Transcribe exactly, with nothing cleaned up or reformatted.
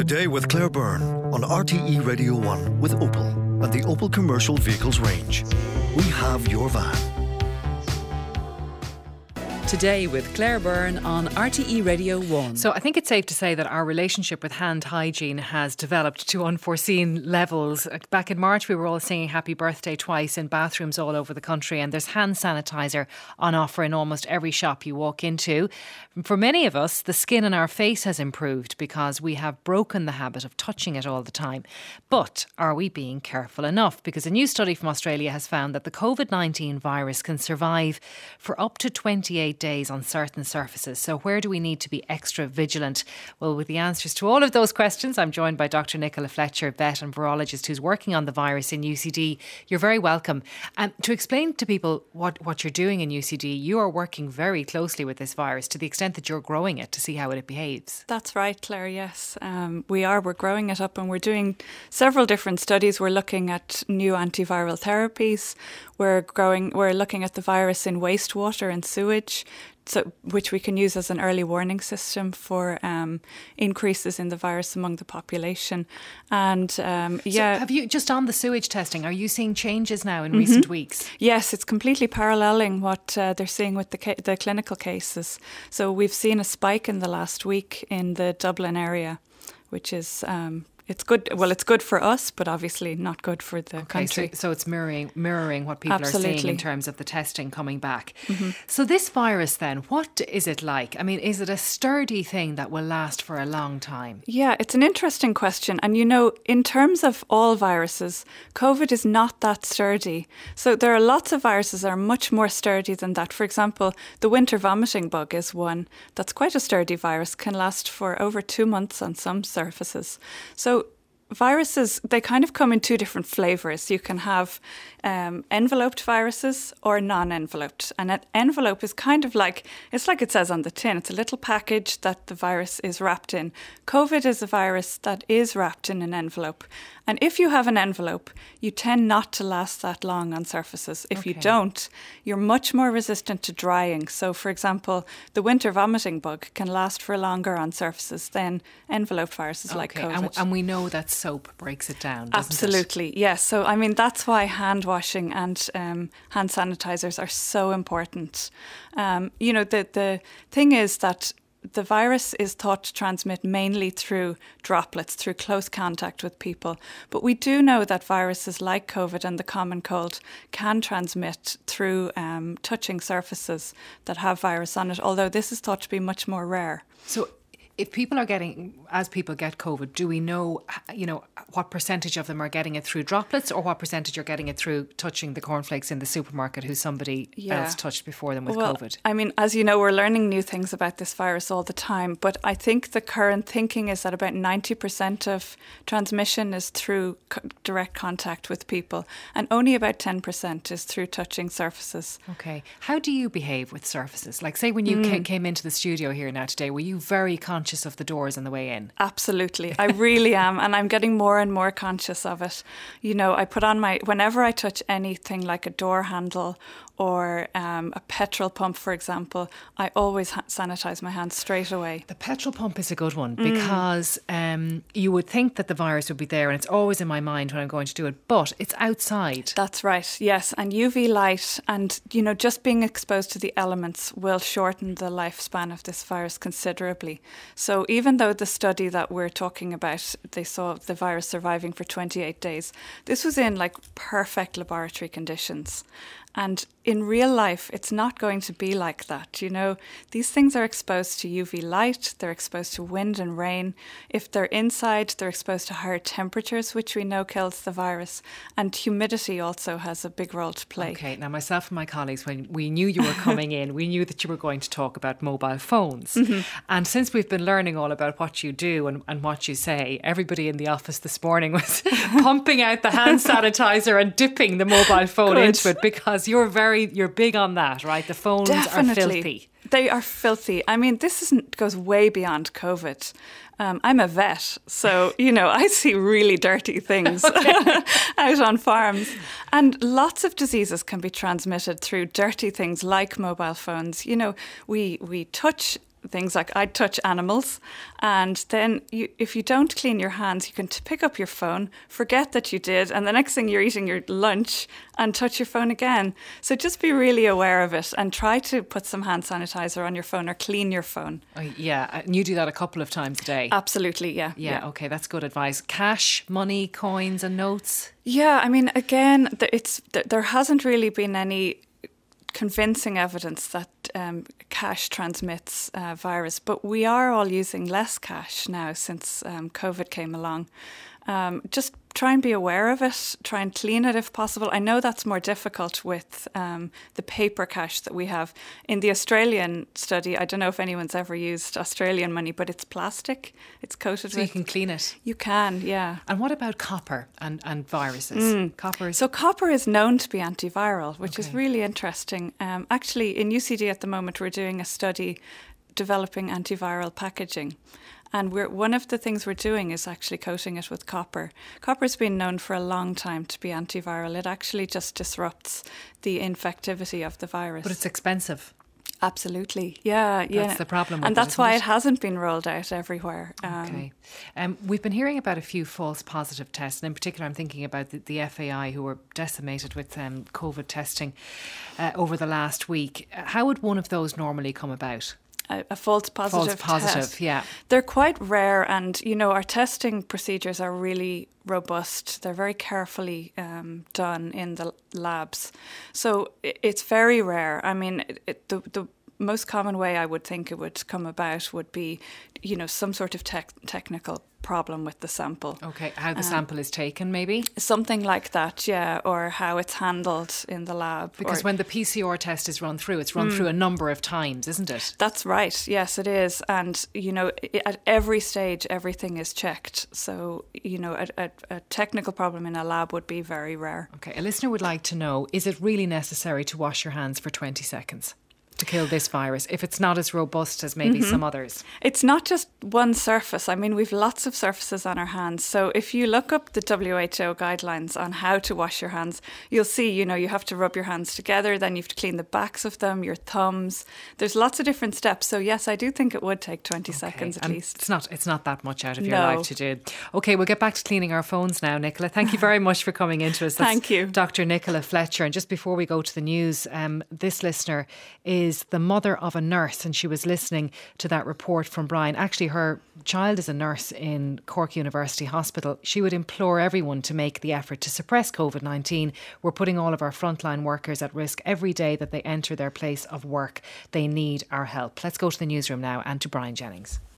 Today with Claire Byrne on R T E Radio one with Opel and the Opel Commercial Vehicles range. We have your van. Today with Claire Byrne on R T E Radio one. So I think it's safe to say that our relationship with hand hygiene has developed to unforeseen levels. Back in March we were all singing happy birthday twice in bathrooms all over the country, and there's hand sanitizer on offer in almost every shop you walk into. For many of us, the skin on our face has improved because we have broken the habit of touching it all the time. But are we being careful enough? Because a new study from Australia has found that the covid nineteen virus can survive for up to twenty-eight days on certain surfaces. So where do we need to be extra vigilant? Well, with the answers to all of those questions, I'm joined by Doctor Nicola Fletcher, vet and virologist who's working on the virus in U C D. You're very welcome. And to explain to people what, what you're doing in U C D, you are working very closely with this virus to the extent that you're growing it to see how it behaves. That's right, Claire, yes. Um, we are. We're growing it up and we're doing several different studies. We're looking at new antiviral therapies. We're growing. We're looking at the virus in wastewater and sewage, so which we can use as an early warning system for um, increases in the virus among the population. And um, yeah, so have you just on the sewage testing? Are you seeing changes now in mm-hmm. recent weeks? Yes, it's completely paralleling what uh, they're seeing with the ca- the clinical cases. So we've seen a spike in the last week in the Dublin area, which is. Um, It's good. Well, it's good for us, but obviously not good for the okay, country. So, so it's mirroring mirroring what people Absolutely. are seeing in terms of the testing coming back. Mm-hmm. So this virus then, what is it like? I mean, is it a sturdy thing that will last for a long time? Yeah, it's an interesting question. And you know, in terms of all viruses, COVID is not that sturdy. So there are lots of viruses that are much more sturdy than that. For example, the winter vomiting bug is one that's quite a sturdy virus, can last for over two months on some surfaces. So viruses, they kind of come in two different flavours. You can have um, enveloped viruses or non-enveloped. And an envelope is kind of like, it's like it says on the tin, it's a little package that the virus is wrapped in. COVID is a virus that is wrapped in an envelope. And if you have an envelope, you tend not to last that long on surfaces. If okay. you don't, you're much more resistant to drying. So, for example, the winter vomiting bug can last for longer on surfaces than enveloped viruses okay. like COVID. And, and we know that soap breaks it down, doesn't Absolutely, it? yes. So, I mean, that's why hand washing and um, hand sanitizers are so important. Um, you know, the, the thing is that the virus is thought to transmit mainly through droplets, through close contact with people. But we do know that viruses like COVID and the common cold can transmit through um, touching surfaces that have virus on it, although this is thought to be much more rare. So if people are getting, as people get COVID, do we know, you know, what percentage of them are getting it through droplets or what percentage are getting it through touching the cornflakes in the supermarket who somebody yeah. else touched before them with well, COVID? I mean, as you know, we're learning new things about this virus all the time, but I think the current thinking is that about ninety percent of transmission is through co- direct contact with people and only about ten percent is through touching surfaces. Okay. How do you behave with surfaces? Like, say, when you mm. ca- came into the studio here now today, were you very conscious of the doors on the way in? Absolutely. I really am. And I'm getting more and more conscious of it. You know, I put on my, whenever I touch anything like a door handle or um, a petrol pump, for example, I always ha- sanitize my hands straight away. The petrol pump is a good one because mm. um, you would think that the virus would be there, and it's always in my mind when I'm going to do it, but it's outside. That's right, yes. And U V light and, you know, just being exposed to the elements will shorten the lifespan of this virus considerably. So even though the study that we're talking about, they saw the virus surviving for twenty-eight days, this was in like perfect laboratory conditions. And in real life, it's not going to be like that. You know, these things are exposed to U V light, they're exposed to wind and rain. If they're inside, they're exposed to higher temperatures, which we know kills the virus. And humidity also has a big role to play. Okay, now myself and my colleagues, when we knew you were coming in, we knew that you were going to talk about mobile phones. Mm-hmm. And since we've been learning all about what you do and, and what you say, everybody in the office this morning was pumping out the hand sanitizer and dipping the mobile phone Good. into it because you're very, you're big on that, right? The phones Definitely. are filthy. They are filthy. I mean, this isn't, goes way beyond COVID. Um, I'm a vet, so, you know, I see really dirty things out on farms. And lots of diseases can be transmitted through dirty things like mobile phones. You know, we, we touch things like I'd touch animals, and then you, if you don't clean your hands, you can t- pick up your phone, forget that you did, and the next thing you're eating your lunch and touch your phone again. So just be really aware of it and try to put some hand sanitizer on your phone or clean your phone. Oh, yeah, and you do that a couple of times a day. Absolutely, yeah. Yeah, yeah. Okay, that's good advice. Cash, money, coins and notes? Yeah, I mean, again, it's there hasn't really been any convincing evidence that um, cash transmits uh, virus, but we are all using less cash now since um, COVID came along. Um, just try and be aware of it, try and clean it if possible. I know that's more difficult with um, the paper cash that we have. In the Australian study, I don't know if anyone's ever used Australian money, but it's plastic. It's coated so with... So you can clean it? You can, yeah. And what about copper and, and viruses? Mm. Copper is... So copper is known to be antiviral, which okay. is really interesting. Um, actually, in U C D at the moment, we're doing a study developing antiviral packaging. And we're, one of the things we're doing is actually coating it with copper. Copper's been known for a long time to be antiviral. It actually just disrupts the infectivity of the virus. But it's expensive. Absolutely, yeah. That's yeah. the problem with And that's it, why it? it hasn't been rolled out everywhere. Um, okay. Um, we've been hearing about a few false positive tests, and in particular I'm thinking about the, the F A I who were decimated with um, COVID testing uh, over the last week. How would one of those normally come about? A, a false positive false positive, test. yeah. They're quite rare, and you know our testing procedures are really robust. They're very carefully um, done in the labs, so it, it's very rare. I mean, it, it, the the most common way I would think it would come about would be, you know, some sort of tech, technical problem with the sample. Okay, how the um, sample is taken maybe? Something like that, yeah, or how it's handled in the lab. Because or, when the P C R test is run through, it's run mm, through a number of times, isn't it? That's right, yes it is. And, you know, at every stage everything is checked. So, you know, a, a, a technical problem in a lab would be very rare. Okay, a listener would like to know, is it really necessary to wash your hands for twenty seconds? To kill this virus, if it's not as robust as maybe mm-hmm. some others? It's not just one surface. I mean, we've lots of surfaces on our hands. So if you look up the W H O guidelines on how to wash your hands, you'll see, you know, you have to rub your hands together, then you have to clean the backs of them, your thumbs. There's lots of different steps. So yes, I do think it would take twenty okay. seconds at and least. It's not, it's not that much out of your no. life to do. Okay, we'll get back to cleaning our phones now, Nicola. Thank you very much for coming into us. That's Thank you. Doctor Nicola Fletcher. And just before we go to the news, um, this listener is the mother of a nurse, and she was listening to that report from Brian. Actually, her child is a nurse in Cork University Hospital. She would implore everyone to make the effort to suppress COVID nineteen. We're putting all of our frontline workers at risk every day that they enter their place of work. They need our help. Let's go to the newsroom now and to Brian Jennings.